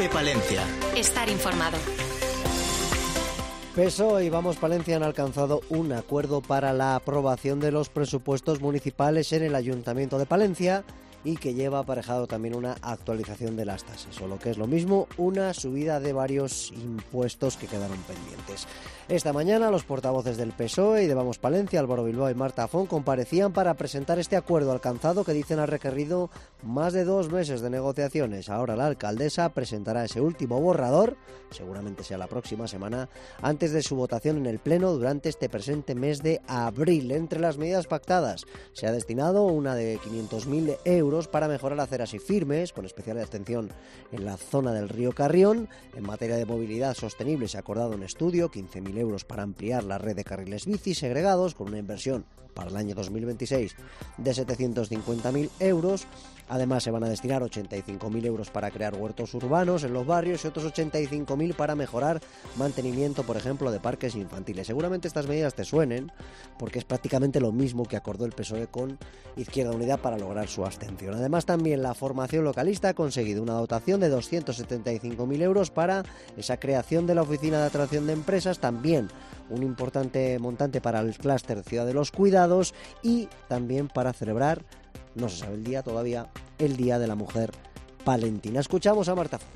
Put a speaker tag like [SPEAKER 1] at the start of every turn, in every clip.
[SPEAKER 1] Cope Palencia.
[SPEAKER 2] Estar informado.
[SPEAKER 3] PSOE y Vamos Palencia han alcanzado un acuerdo para la aprobación de los presupuestos municipales en el Ayuntamiento de Palencia y que lleva aparejado también una actualización de las tasas, o lo que es lo mismo, una subida de varios impuestos que quedaron pendientes. Esta mañana los portavoces del PSOE y de Vamos Palencia, Álvaro Bilbao y Marta Afón, comparecían para presentar este acuerdo alcanzado que dicen ha requerido más de 2 meses de negociaciones. Ahora la alcaldesa presentará ese último borrador, seguramente sea la próxima semana, antes de su votación en el Pleno durante este presente mes de abril. Entre las medidas pactadas se ha destinado una de 500.000 euros para mejorar aceras y firmes, con especial atención en la zona del río Carrión. En materia de movilidad sostenible se ha acordado un estudio, 15.000 euros para ampliar la red de carriles bici segregados, con una inversión para el año 2026 de 750.000 euros. Además se van a destinar 85.000 euros para crear huertos urbanos en los barrios y otros 85.000 para mejorar mantenimiento, por ejemplo, de parques infantiles. Seguramente estas medidas te suenen porque es prácticamente lo mismo que acordó el PSOE con Izquierda Unida para lograr su abstención. Además, también la formación localista ha conseguido una dotación de 275.000 euros para esa creación de la oficina de atracción de empresas, también un importante montante para el clúster Ciudad de los Cuidados y también para celebrar, no se sabe el día todavía, el Día de la Mujer Palentina. Escuchamos a Marta.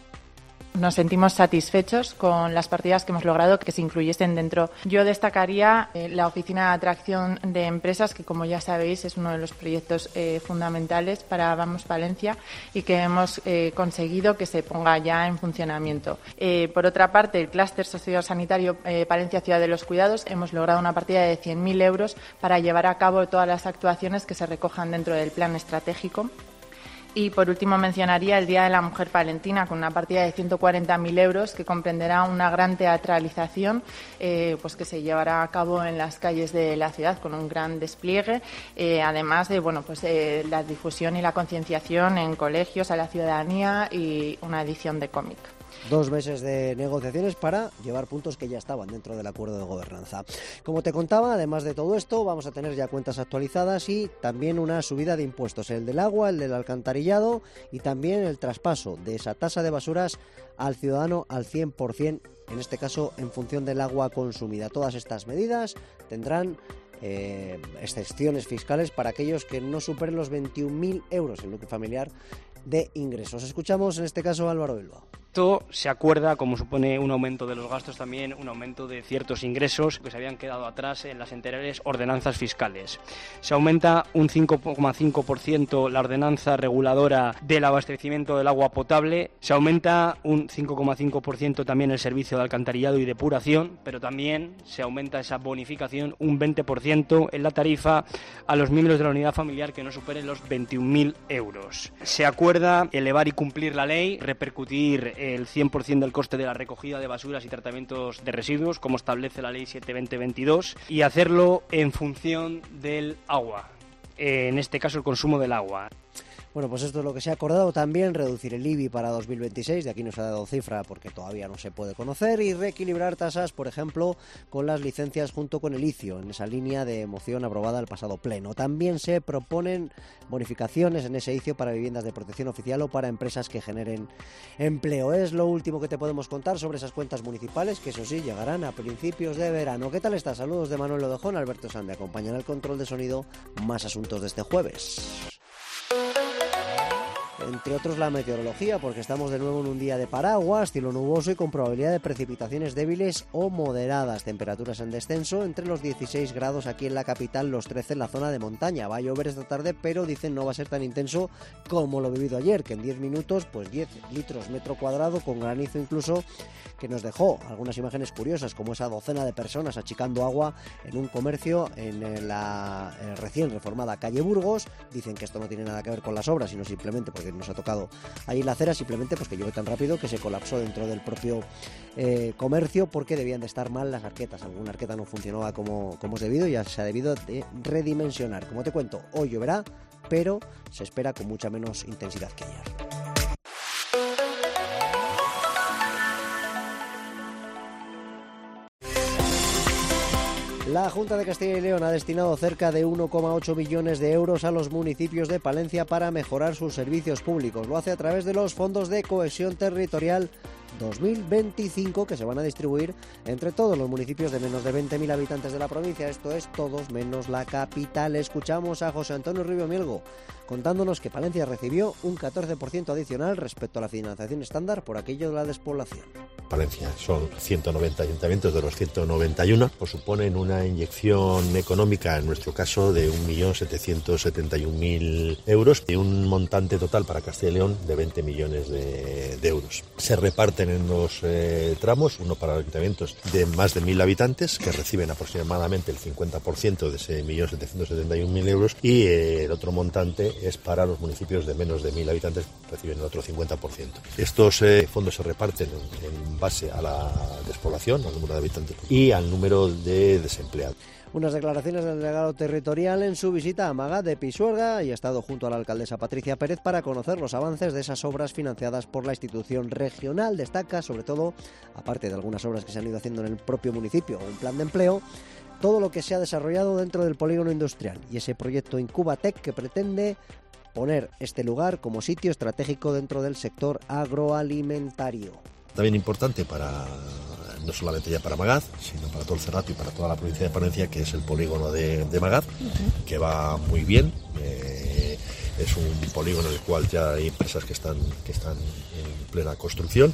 [SPEAKER 4] Nos sentimos satisfechos con las partidas que hemos logrado que se incluyesen dentro. Yo destacaría la Oficina de Atracción de Empresas, que como ya sabéis es uno de los proyectos fundamentales para Vamos Palencia y que hemos conseguido que se ponga ya en funcionamiento. Por otra parte, el clúster sociosanitario Palencia Ciudad de los Cuidados, hemos logrado una partida de 100.000 euros para llevar a cabo todas las actuaciones que se recojan dentro del plan estratégico. Y por último mencionaría el Día de la Mujer Palentina con una partida de 140.000 euros que comprenderá una gran teatralización pues que se llevará a cabo en las calles de la ciudad con un gran despliegue, además de la difusión y la concienciación en colegios a la ciudadanía y una edición de cómic.
[SPEAKER 3] 2 meses de negociaciones para llevar puntos que ya estaban dentro del acuerdo de gobernanza. Como te contaba, además de todo esto, vamos a tener ya cuentas actualizadas y también una subida de impuestos, el del agua, el del alcantarillado y también el traspaso de esa tasa de basuras al ciudadano al 100%, en este caso en función del agua consumida. Todas estas medidas tendrán excepciones fiscales para aquellos que no superen los 21.000 euros el núcleo familiar de ingresos. Escuchamos en este caso a Álvaro Bilbao.
[SPEAKER 5] Esto se acuerda, como supone un aumento de los gastos, también un aumento de ciertos ingresos que se habían quedado atrás en las anteriores ordenanzas fiscales. Se aumenta un 5,5% la ordenanza reguladora del abastecimiento del agua potable, se aumenta un 5,5% también el servicio de alcantarillado y depuración, pero también se aumenta esa bonificación un 20% en la tarifa a los miembros de la unidad familiar que no superen los 21.000 euros. Se acuerda elevar y cumplir la ley, repercutir el 100% del coste de la recogida de basuras y tratamientos de residuos, como establece la Ley 7/2022, y hacerlo en función del agua, en este caso el consumo del agua.
[SPEAKER 3] Bueno, pues esto es lo que se ha acordado también, reducir el IBI para 2026, de aquí no se ha dado cifra porque todavía no se puede conocer, y reequilibrar tasas, por ejemplo, con las licencias junto con el ICIO, en esa línea de moción aprobada el pasado pleno. También se proponen bonificaciones en ese ICIO para viviendas de protección oficial o para empresas que generen empleo. Es lo último que te podemos contar sobre esas cuentas municipales, que eso sí, llegarán a principios de verano. ¿Qué tal estás? Saludos de Manuel Odejón, Alberto Sande acompañan el control de sonido. Más asuntos de este jueves. Entre otros la meteorología, porque estamos de nuevo en un día de paraguas, cielo nuboso y con probabilidad de precipitaciones débiles o moderadas. Temperaturas en descenso entre los 16 grados aquí en la capital, los 13 en la zona de montaña. Va a llover esta tarde, pero dicen no va a ser tan intenso como lo vivido ayer, que en 10 minutos, pues 10 litros metro cuadrado, con granizo incluso, que nos dejó algunas imágenes curiosas, como esa docena de personas achicando agua en un comercio en la recién reformada calle Burgos. Dicen que esto no tiene nada que ver con las obras, sino simplemente porque nos ha tocado ahí la acera, simplemente pues que llueve tan rápido que se colapsó dentro del propio comercio, porque debían de estar mal las arquetas. Alguna arqueta no funcionaba como es debido y ya se ha debido de redimensionar. Como te cuento, hoy lloverá, pero se espera con mucha menos intensidad que ayer. La Junta de Castilla y León ha destinado cerca de 1,8 millones de euros a los municipios de Palencia para mejorar sus servicios públicos. Lo hace a través de los fondos de cohesión territorial 2025 que se van a distribuir entre todos los municipios de menos de 20.000 habitantes de la provincia, esto es, todos menos la capital. Escuchamos a José Antonio Rubio Mielgo contándonos que Palencia recibió un 14% adicional respecto a la financiación estándar por aquello de la despoblación.
[SPEAKER 1] Palencia son 190 ayuntamientos de los 191, pues suponen una inyección económica, en nuestro caso, de 1.771.000 euros y un montante total para Castilla y León de 20 millones de euros. Se reparten en dos tramos, uno para ayuntamientos de más de 1.000 habitantes, que reciben aproximadamente el 50% de ese 1.771.000 euros, y el otro montante es para los municipios de menos de 1.000 habitantes, que reciben el otro 50%. Estos fondos se reparten en base a la despoblación, al número de habitantes y al número de desempleados.
[SPEAKER 3] Unas declaraciones del delegado territorial en su visita a Magat de Pisuerga, y ha estado junto a la alcaldesa Patricia Pérez para conocer los avances de esas obras financiadas por la institución regional. Destaca, sobre todo, aparte de algunas obras que se han ido haciendo en el propio municipio, un plan de empleo, todo lo que se ha desarrollado dentro del polígono industrial y ese proyecto Incubatec que pretende poner este lugar como sitio estratégico dentro del sector agroalimentario.
[SPEAKER 1] También importante no solamente ya para Magat, sino para todo el Cerrato y para toda la provincia de Palencia, que es el polígono de Magat, que va muy bien. Es un polígono en el cual ya hay empresas que están en plena construcción.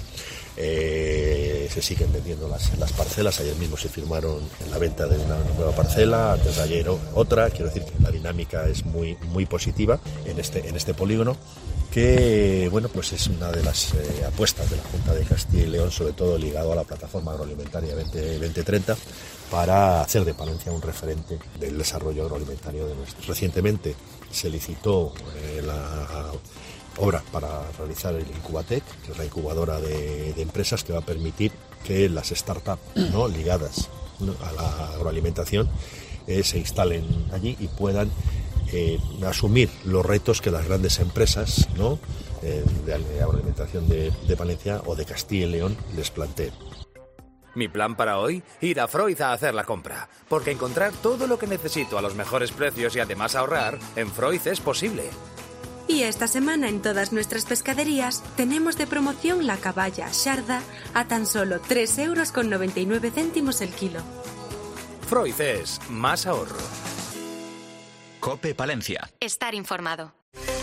[SPEAKER 1] Se siguen vendiendo las parcelas. Ayer mismo se firmaron en la venta de una nueva parcela, antes de ayer otra. Quiero decir que la dinámica es muy, muy positiva en este polígono, que bueno, pues es una de las apuestas de la Junta de Castilla y León, sobre todo ligado a la plataforma agroalimentaria 2030, para hacer de Palencia un referente del desarrollo agroalimentario de nuestro. Recientemente se licitó la obra para realizar el Incubatec, que es la incubadora de empresas que va a permitir que las startups, ¿no?, ligadas a la agroalimentación se instalen allí y puedan asumir los retos que las grandes empresas, ¿no?, de agroalimentación de Palencia o de Castilla y León les planteen.
[SPEAKER 2] Mi plan para hoy, ir a Freud a hacer la compra, porque encontrar todo lo que necesito a los mejores precios y además ahorrar, en Freud es posible.
[SPEAKER 6] Y esta semana en todas nuestras pescaderías tenemos de promoción la caballa Sharda a tan solo 3,99 euros el kilo.
[SPEAKER 2] Freud es más ahorro.
[SPEAKER 7] COPE Palencia.
[SPEAKER 6] Estar informado.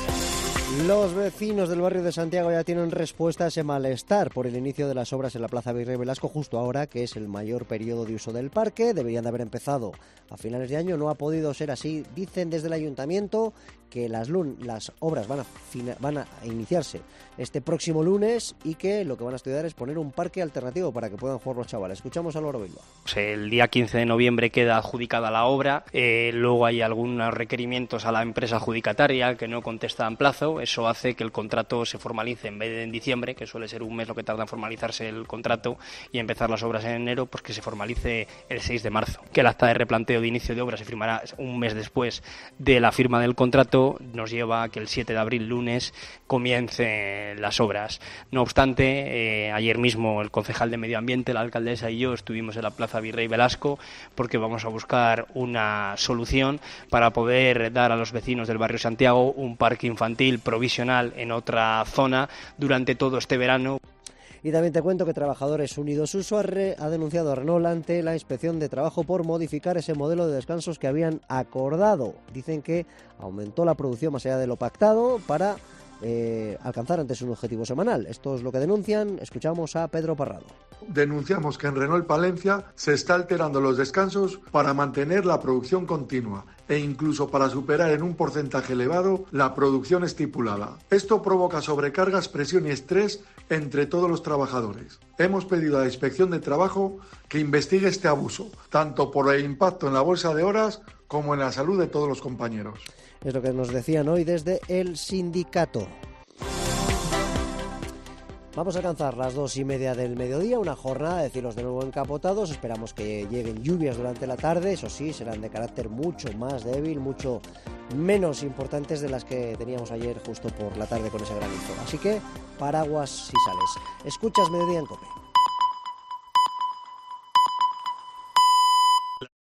[SPEAKER 3] Los vecinos del barrio de Santiago ya tienen respuesta a ese malestar por el inicio de las obras en la Plaza Virrey Velasco, justo ahora que es el mayor periodo de uso del parque. Deberían de haber empezado a finales de año, no ha podido ser así. Dicen desde el ayuntamiento que las obras van a iniciarse este próximo lunes y que lo que van a estudiar es poner un parque alternativo para que puedan jugar los chavales. Escuchamos a Loro Bilbao.
[SPEAKER 5] El día 15 de noviembre queda adjudicada la obra, luego hay algunos requerimientos a la empresa adjudicataria que no contesta en plazo. Eso hace que el contrato se formalice en vez de en diciembre, que suele ser un mes lo que tarda en formalizarse el contrato, y empezar las obras en enero, pues que se formalice el 6 de marzo. Que el acta de replanteo de inicio de obra se firmará un mes después de la firma del contrato, nos lleva a que el 7 de abril, lunes, comiencen las obras. No obstante, ayer mismo el concejal de Medio Ambiente, la alcaldesa y yo estuvimos en la Plaza Virrey Velasco porque vamos a buscar una solución para poder dar a los vecinos del barrio Santiago un parque infantil provisional en otra zona durante todo este verano.
[SPEAKER 3] Y también te cuento que Trabajadores Unidos Usuarre ha denunciado a Renault ante la Inspección de Trabajo por modificar ese modelo de descansos que habían acordado. Dicen que aumentó la producción más allá de lo pactado para alcanzar antes un objetivo semanal. Esto es lo que denuncian. Escuchamos a Pedro Parrado.
[SPEAKER 8] Denunciamos que en Renault Palencia se está alterando los descansos para mantener la producción continua e incluso para superar en un porcentaje elevado la producción estipulada. Esto provoca sobrecargas, presión y estrés entre todos los trabajadores. Hemos pedido a la Inspección de Trabajo que investigue este abuso, tanto por el impacto en la bolsa de horas como en la salud de todos los compañeros.
[SPEAKER 3] Es lo que nos decían hoy desde el sindicato. Vamos a alcanzar las 2:30 del mediodía, una jornada de cielos de nuevo encapotados. Esperamos que lleguen lluvias durante la tarde, eso sí, serán de carácter mucho más débil, mucho menos importantes de las que teníamos ayer justo por la tarde con ese granizo. Así que paraguas si sales. Escuchas Mediodía en COPE.